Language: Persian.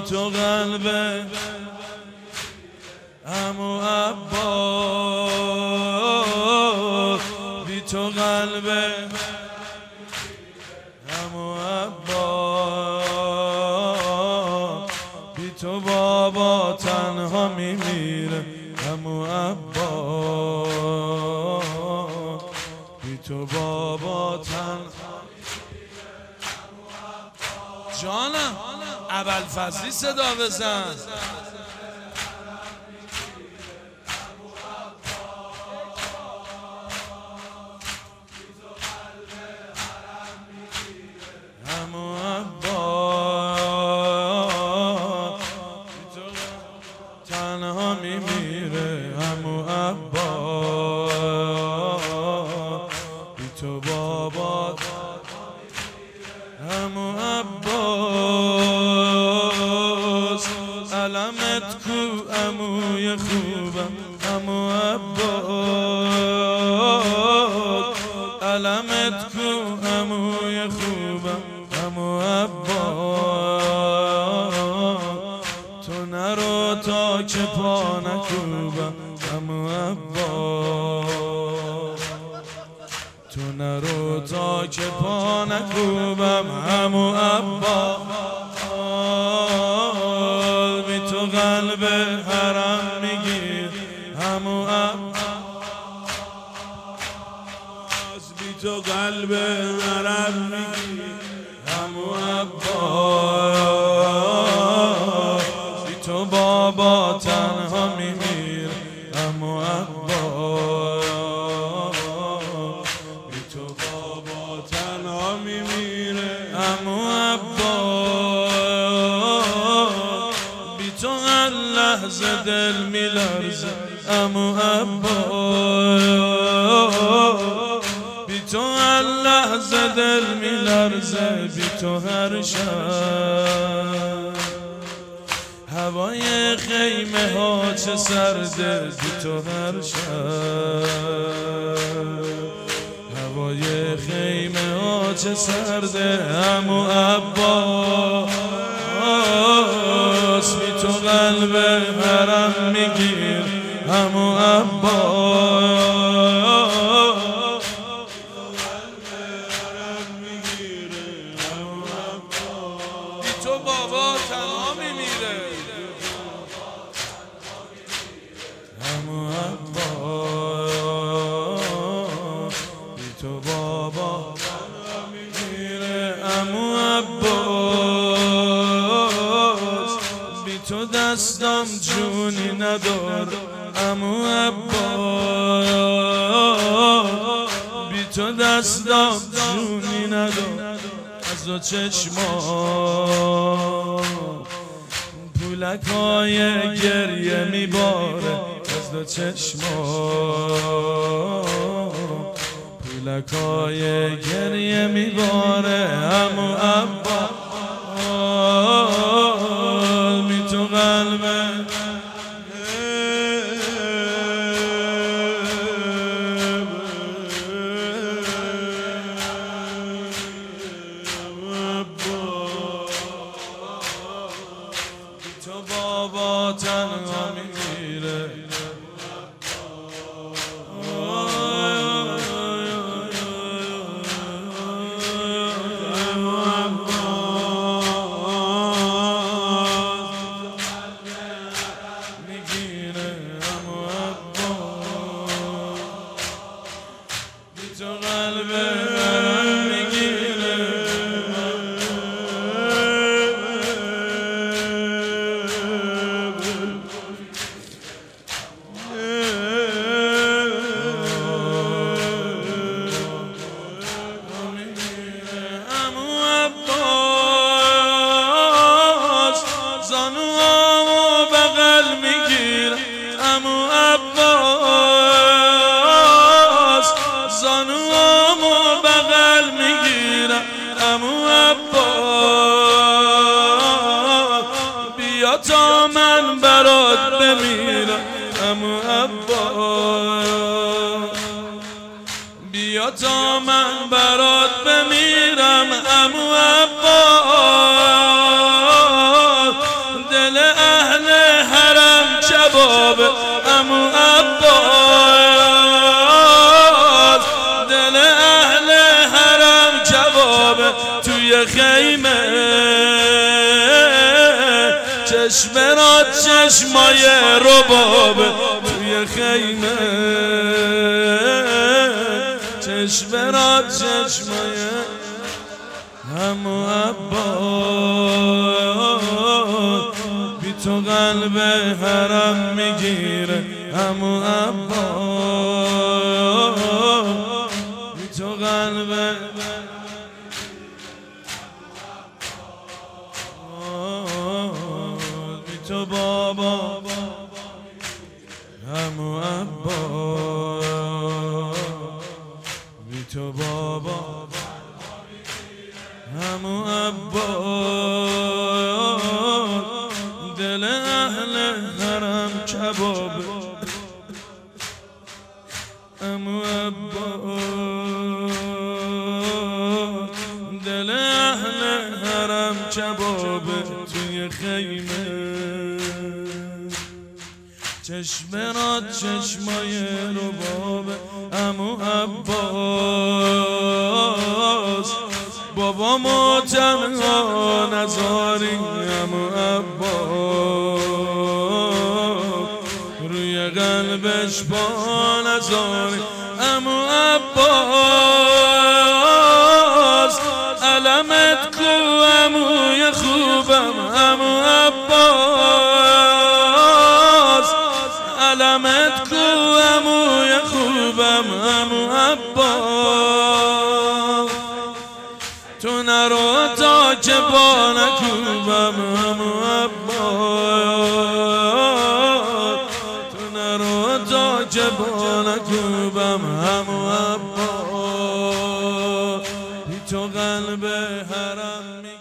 تو قلب عمو عباس، بی تو قلب عمو عباس، بی تو بابا تنها میمیره عمو عباس، بی تو بابا تنها جانم ابوالفضلی صدا بزن. عمو عباس تنها میمیره عمو عباس، بی تو بابا عمو عباس، علمت کو عموی خوبم عمو عباس، علمت کو عموی خوبم عمو عباس، تو نرو تا که پا نکوبم عمو عباس، تو نرو تا که پا نکوبم عمو عباس، بی تو قلب حرم میگیر عمو عباس، بی تو قلب حرم میگیر عمو عباس، بی تو بابا تنها میمیره عمو عباس، بی تو بابا تنها میمیره عمو عباس، بی تو هر لحظه دل میلرزه عمو عباس، بی تو هر لحظه دل میلرزه، بی تو هر شب هوای خیمه ها چه سرده، بی تو هر شب هوای خیمه ها چه سرده عمو عباس، بی تو قلب حرم میگیر عمو عباس، بی تو بابا تنها میمیره عمو عباس، بی تو بابا تنها میمیره عمو عباس، بی تو دستم جونی نداره عمو عباس، بی تو دستم جونی نداره، از دو چشمام پولکای گریه میباره، از دو چشمام پولکای گریه میباره عمو عباس، بی تو قلب تو بابا تنها میمیره میگیره عمو عباس، بی تو قلب حرم میگیره چشمرات چشمای رباب توی خیمه، چشمرات چشمای همو عباس، بی تو قلب حرم میگیره همو عباس، بی تو قلب بی تو بابا همو عباس، بی تو بابا همو عباس، دل اهل حرم کباب همو عباس، دل اهل حرم کباب توی خیمه، چشمرات چشمای رباب عمو عباس، بابامو تنها نذاری عمو عباس، روی قلبش با نذاری عمو عباس، علمت کو عموی خوبم عمو عباس، علمت کو عموی خوبم عمو عباس، تو نرو تا که با نکوبم عمو عباس، تو نرو تا که با نکوبم عمو عباس، بی تو قلب حرم